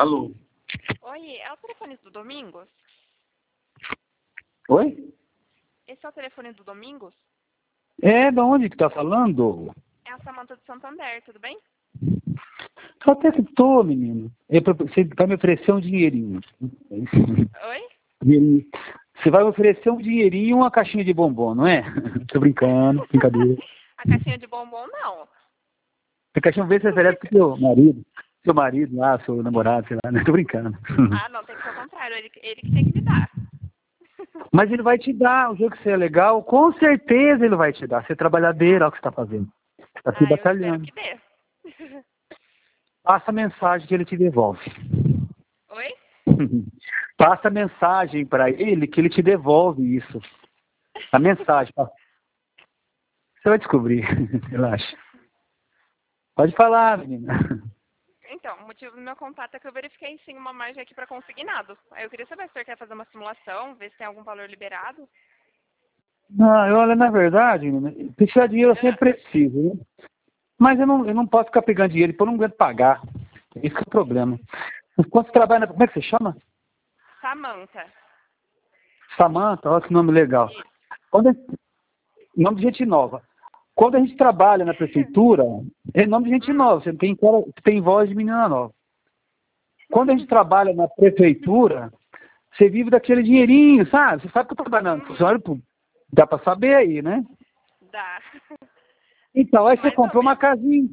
Alô? Oi, é o telefone do Domingos? Oi? Esse é o telefone do Domingos? É, da onde que tá falando? É a Samanta do Santander, tudo bem? Até que tô, menino. Você vai me oferecer um dinheirinho. Oi? Você vai me oferecer um dinheirinho e uma caixinha de bombom, não é? Tô brincando, brincadeira. A caixinha de bombom, não. A caixinha vê se oferece pro seu marido lá, seu namorado, sei lá, né? Tô brincando. Ah, não, tem que ser o contrário, ele que tem que me dar. Mas ele vai te dar, o jogo que você é legal, com certeza ele vai te dar. Você é trabalhadeira, olha o que você tá fazendo. Você tá se Ah, eu espero batalhando. que dê. Passa a mensagem que ele te devolve. Oi? Passa a mensagem para ele que ele te devolve isso. A mensagem. Você vai descobrir. Relaxa. Pode falar, menina. Então, o motivo do meu contato é que eu verifiquei sim uma margem aqui para consignado. Aí eu queria saber se o senhor quer fazer uma simulação, ver se tem algum valor liberado. Não, olha, na verdade, menina, precisar de dinheiro eu sempre preciso, né? Mas eu não posso ficar pegando dinheiro, porque eu não aguento pagar. Esse que é o problema. Quando você trabalha, como é que você chama? Samanta. Samanta, olha que nome legal. Isso. Nome de gente nova. Quando a gente trabalha na prefeitura, é nome de gente nova, você tem voz de menina nova. Quando a gente trabalha na prefeitura, você vive daquele dinheirinho, sabe? Você sabe que eu tô trabalhando funcionário público. Dá para saber aí, né? Dá. Então, aí você Mais ou comprou uma menos. casinha.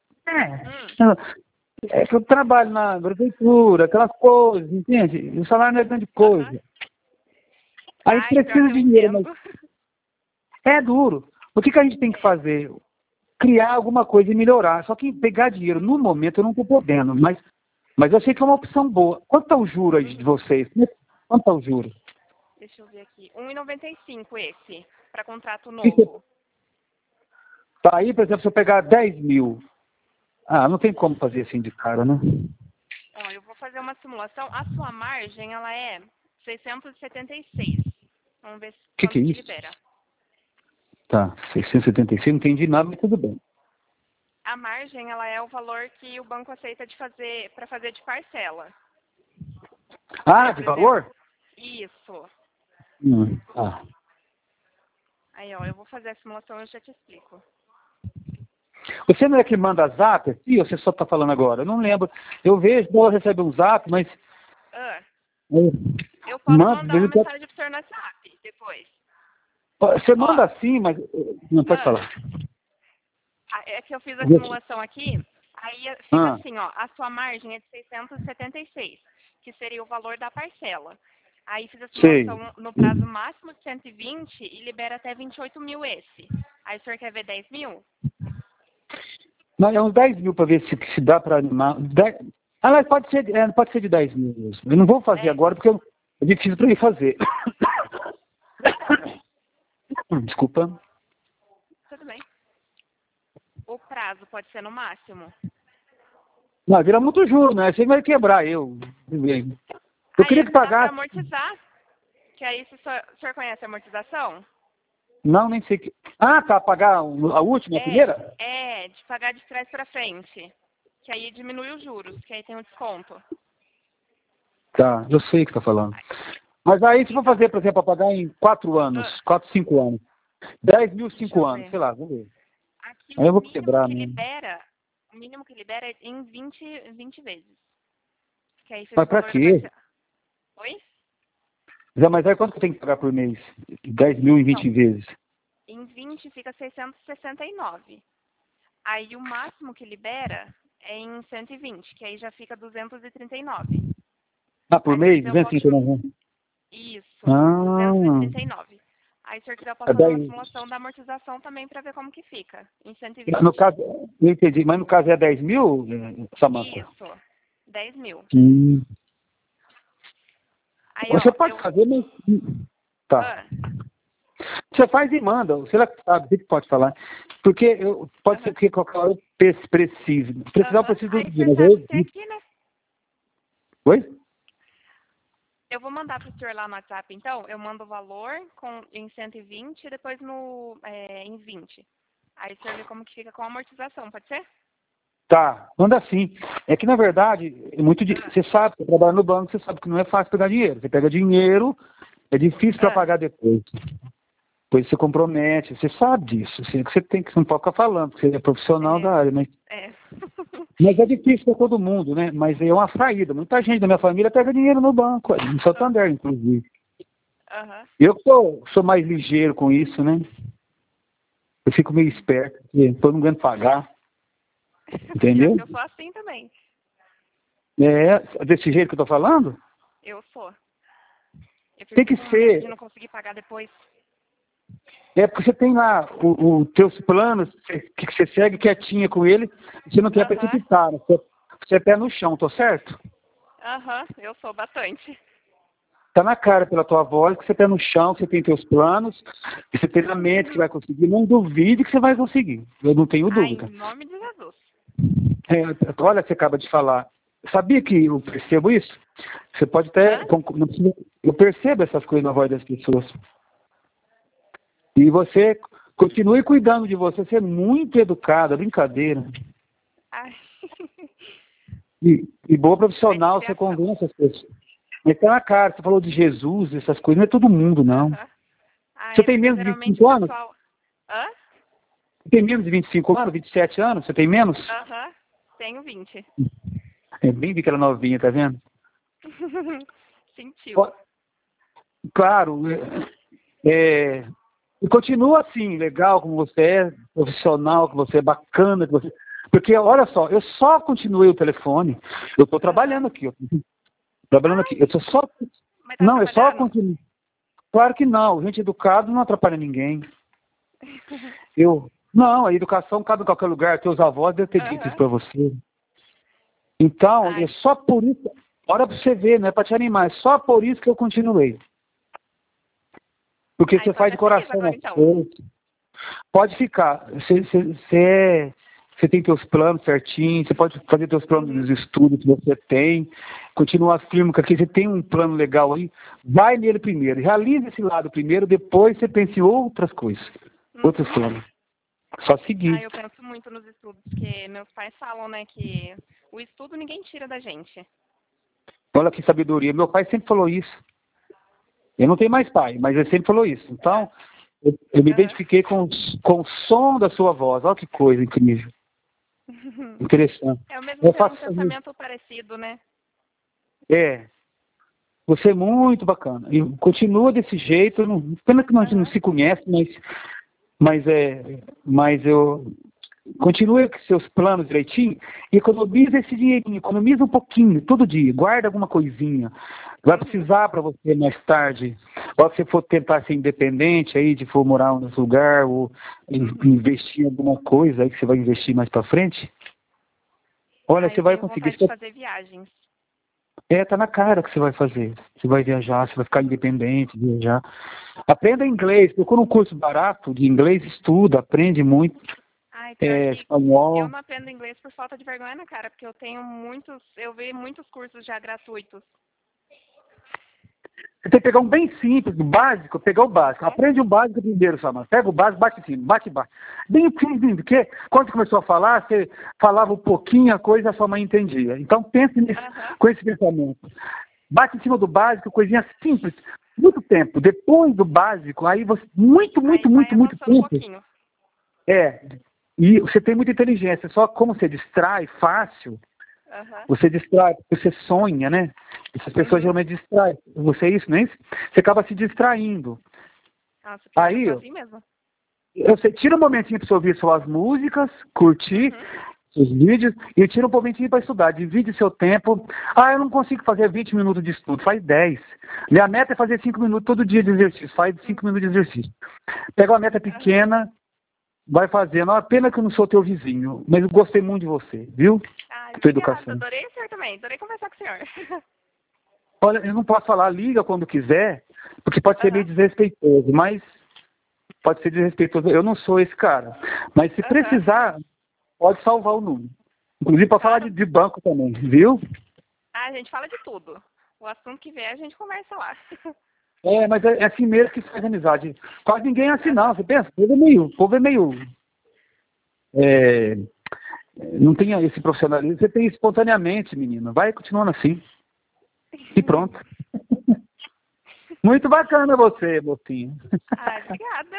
É que eu trabalho na prefeitura, aquelas coisas, entende? O salário não é grande Aham. coisa. A gente Ai, pior precisa que eu de dinheiro, mas entendo. é duro. O que a gente tem que fazer? Criar alguma coisa e melhorar. Só que pegar dinheiro, no momento, eu não estou podendo, mas eu sei que é uma opção boa. Quanto está o juro aí de vocês? Quanto está o juro? Deixa eu ver aqui. 1,95 esse, para contrato E você novo. tá aí, por exemplo, se eu pegar 10 mil. Ah, não tem como fazer assim de cara, né? Ó, eu vou fazer uma simulação. A sua margem, ela é 676. Vamos ver O que quanto é que isso? libera. Tá, 676, não entendi nada, mas tudo bem. A margem, ela é o valor que o banco aceita de fazer para fazer de parcela. Ah, Aí, de por exemplo, valor? isso. Ah. Aí, ó, eu vou fazer a simulação e eu já te explico. Você não é que manda zap aqui ou você só está falando agora? Eu não lembro. Eu vejo, ela recebe um zap, mas. Ah, Eu eu posso mando, mandar uma ele quer- mensagem pro senhor no WhatsApp depois. Você Ó, manda assim, mas. Não pode ah, falar. é que eu fiz a simulação aqui, aí fica Ah, assim, ó, a sua margem é de 676, que seria o valor da parcela. Aí fiz a sei. simulação no prazo máximo de 120 e libera até 28 mil esse. Aí o senhor quer ver 10 mil? Não, é uns 10 mil para ver se dá para animar. Ah, mas pode ser de 10 mil mesmo. Eu não vou fazer 10? agora porque é difícil para mim fazer. Desculpa. Tudo bem. O prazo pode ser no máximo? Não, vira muito juro, né? Você vai quebrar eu. Eu Aí queria que esse dá para pagasse. amortizar, que aí se o senhor conhece a amortização? Não, nem sei que. Ah, tá, pagar a última, a primeira? De pagar de trás para frente, que aí diminui os juros, que aí tem o desconto. Tá, eu sei o que tá falando. Mas aí, se for Então, fazer, por exemplo, para pagar em 4 anos, ah, 4, 5 anos, 10 mil, deixa 5 eu anos, ver. sei lá, vamos ver. Aqui Aí eu vou quebrar mesmo. o mínimo que libera é em 20 vezes. Que aí fica Mas o pra valor da quê? parcela. Oi? Zé, mas aí quanto que eu tenho que pagar por mês? 10 mil em Então, 20 vezes. em 20 fica 669. Aí o máximo que libera é em 120, que aí já fica 239. Ah, por Aí se eu mês? quiser eu posso... 259. Isso, Ah, 239. Aí se eu quiser eu posso é fazer uma 10. simulação da amortização também para ver como que fica. Em No 120. caso, eu entendi, mas no caso é 10 mil, Samanta? Isso, 10 mil. Hum. Aí, Você ó, pode fazer, mas. Tá. Ah, Você faz e manda. Você lá que sabe, o que pode falar. Porque pode ser aham, que qualquer hora eu precise. Precisar, eu aham. preciso Aí do o dia, senhor mas eu sabe ter evito. aqui, né? Oi? Eu vou mandar pro senhor lá no WhatsApp, então. Eu mando o valor em 120 e depois em 20. Aí o senhor vê como que fica com a amortização, pode ser? Tá, manda assim. É que, na verdade, você sabe, você trabalha no banco, você sabe que não é fácil pegar dinheiro. Você pega dinheiro, é difícil para pagar depois. Depois você compromete, você sabe disso. Você não pode ficar falando, porque você é profissional da área, mas... Mas é difícil para todo mundo, né? Mas é uma saída. Muita gente da minha família pega dinheiro no banco, no Santander, inclusive. Eu sou mais ligeiro com isso, né? Eu fico meio esperto, porque todo mundo aguenta pagar. Entendeu? Eu sou assim também. É, desse jeito que eu tô falando? Eu sou. Eu fico Tem que com medo ser. de não conseguir pagar depois. É porque você tem lá os teus planos, que você segue quietinha com ele, você não quer precipitar, né? Você é pé no chão, tô certo? Eu sou bastante. Tá na cara pela tua voz que você é pé no chão, que você tem teus planos, que você tem na mente que vai conseguir. Não duvide que você vai conseguir. Eu não tenho dúvida. Em nome de Jesus. Olha, você acaba de falar. Sabia que eu percebo isso? Você pode até... Eu percebo essas coisas na voz das pessoas. E você continue cuidando de você. Você é muito educada, brincadeira. Ai. E boa profissional, você convence as pessoas. Mas tá na cara, você falou de Jesus, essas coisas, não é todo mundo, não. Você tem menos de 25 anos? Pessoal... Você tem menos de 25 anos, 27 anos? Você tem menos? Tenho 20. É bem vi que era novinha, tá vendo? Sentiu. Claro. E continua assim, legal como você é, profissional, que você é bacana, que você... Porque, olha só, eu só continuei o telefone, eu estou trabalhando aqui, eu tô só... Não, eu só continuo. Claro que não, gente educada não atrapalha ninguém. Não, a educação cabe em qualquer lugar, teus avós devem ter dito isso para você. Então, é só por isso, olha para você ver, não é para te animar, é só por isso que eu continuei. Porque você faz de coração agora, as coisas. Pode ficar. Você tem teus planos certinhos, você pode fazer teus planos dos estudos que você tem, continuar firme com aqui, você tem um plano legal aí, vai nele primeiro, realiza esse lado primeiro, depois você pensa em outras coisas, outros planos. Só seguir. Eu penso muito nos estudos, porque meus pais falam, né, que o estudo ninguém tira da gente. Olha que sabedoria. Meu pai sempre falou isso. Eu não tenho mais pai, mas ele sempre falou isso. Então, eu me identifiquei com o som da sua voz. Olha que coisa incrível. Interessante. É o mesmo um pensamento parecido, né? Você é muito bacana. E continua desse jeito. Pena que a gente não se conhece, mas eu... Continue com seus planos direitinho e economiza esse dinheirinho, economiza um pouquinho, todo dia, guarda alguma coisinha. Vai precisar para você mais tarde, ou se você for tentar ser independente aí, de for morar em outro lugar, ou investir em alguma coisa aí que você vai investir mais para frente. Olha, você vai conseguir. De fazer viagens. Tá na cara que você vai fazer. Você vai viajar, você vai ficar independente, viajar. Aprenda inglês, procura um curso barato de inglês, estuda, aprende muito. Espanhol. Eu não aprendo inglês por falta de vergonha na cara, porque eu vi muitos cursos já gratuitos. Você tem que pegar um bem simples, básico, pegar o básico. Aprende o básico primeiro, Samara. Pega o básico, bate em cima, bate. Bem simples, porque quando você começou a falar, você falava um pouquinho a coisa, a sua mãe entendia. Então pense com esse pensamento. Bate em cima do básico, coisinha simples, muito tempo. Depois do básico, aí você, muito tempo. E você tem muita inteligência, só como você distrai fácil, você distrai, você sonha, né? Essas pessoas geralmente distraem. Você é isso, não é isso? Você acaba se distraindo. Nossa, aí, assim mesmo. Você tira um momentinho para você ouvir suas músicas, curtir seus vídeos, e tira um momentinho para estudar. Divide seu tempo. Eu não consigo fazer 20 minutos de estudo, faz 10. Minha meta é fazer 5 minutos todo dia de exercício, faz 5 minutos de exercício. Pega uma meta pequena, vai fazendo. A pena que eu não sou teu vizinho, mas eu gostei muito de você, viu? Tua educação. Adorei o senhor também, adorei conversar com o senhor. Olha, eu não posso falar, liga quando quiser, porque pode ser meio desrespeitoso, mas pode ser desrespeitoso. Eu não sou esse cara. Mas se precisar, pode salvar o número. Inclusive para falar de banco também, viu? A gente fala de tudo. O assunto que vier, a gente conversa lá. Mas é assim mesmo que faz amizade. Quase ninguém é assim, não. Você pensa, o povo é meio não tem esse profissionalismo, você tem espontaneamente, menina. Vai continuando assim. E pronto. Muito bacana você, mocinha. Ah, obrigada.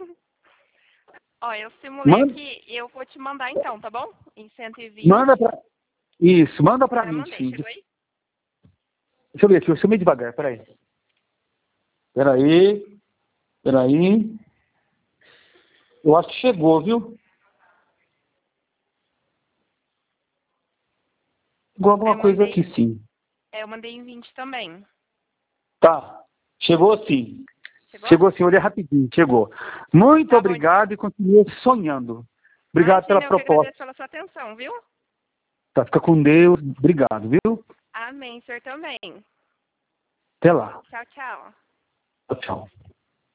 Ó, eu simulei aqui e eu vou te mandar então, tá bom? Em 120. Manda pra... Isso, manda pra Já mim, mandei, sim. chegou aí? Deixa eu ver aqui, eu meio devagar, peraí. Peraí. Eu acho que chegou, viu? Chegou alguma coisa aqui, sim. Eu mandei em 20 também. Tá. Chegou sim. Chegou? Chegou sim, olhei rapidinho, chegou. Muito Tá obrigado bom. e continue sonhando. Obrigado pela Imagina, eu que proposta. agradeço pela sua atenção, viu? Tá, fica com Deus. Obrigado, viu? Amém, senhor também. Até lá. Tchau, tchau. Tchau.